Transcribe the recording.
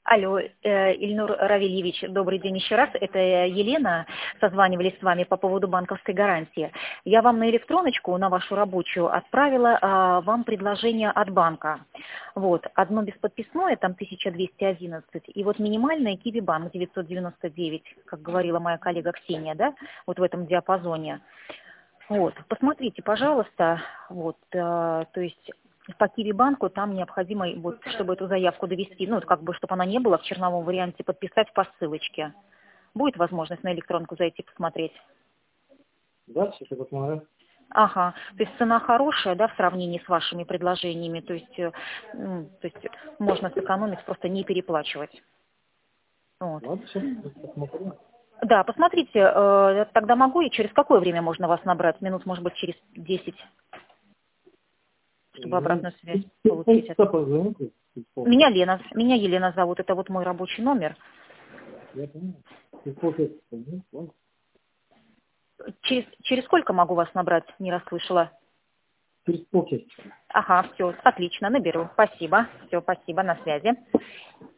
Алло, Ильнур Равильевич, добрый день еще раз. Это Елена. Созванивались с вами по поводу банковской гарантии. Я вам на электроночку, на вашу рабочую, отправила вам предложение от банка. Вот, одно бесподписное, там 1211, и вот минимальное Киви-банк 999, как говорила моя коллега Ксения, да, вот в этом диапазоне. Вот, посмотрите, пожалуйста, вот, то есть по Киви-банку там необходимо, вот, чтобы эту заявку довести, ну, как бы, чтобы она не была в черновом варианте, подписать по ссылочке. Будет возможность на электронку зайти посмотреть? Да, сейчас я посмотрю. Ага, то есть цена хорошая, да, в сравнении с вашими предложениями, то есть можно сэкономить, просто не переплачивать. Вот. Ладно, сейчас посмотрю. Да, посмотрите, тогда могу, и через какое время можно вас набрать? Минут, может быть, через 10, чтобы обратную связь получить. Позвоните. Меня Елена зовут, это вот мой рабочий номер. Я понял. Через полчаса позвоните, ладно? Через сколько могу вас набрать? Не расслышала. Через полчаса. Ага, все, отлично, наберу. Спасибо. Все, спасибо, на связи.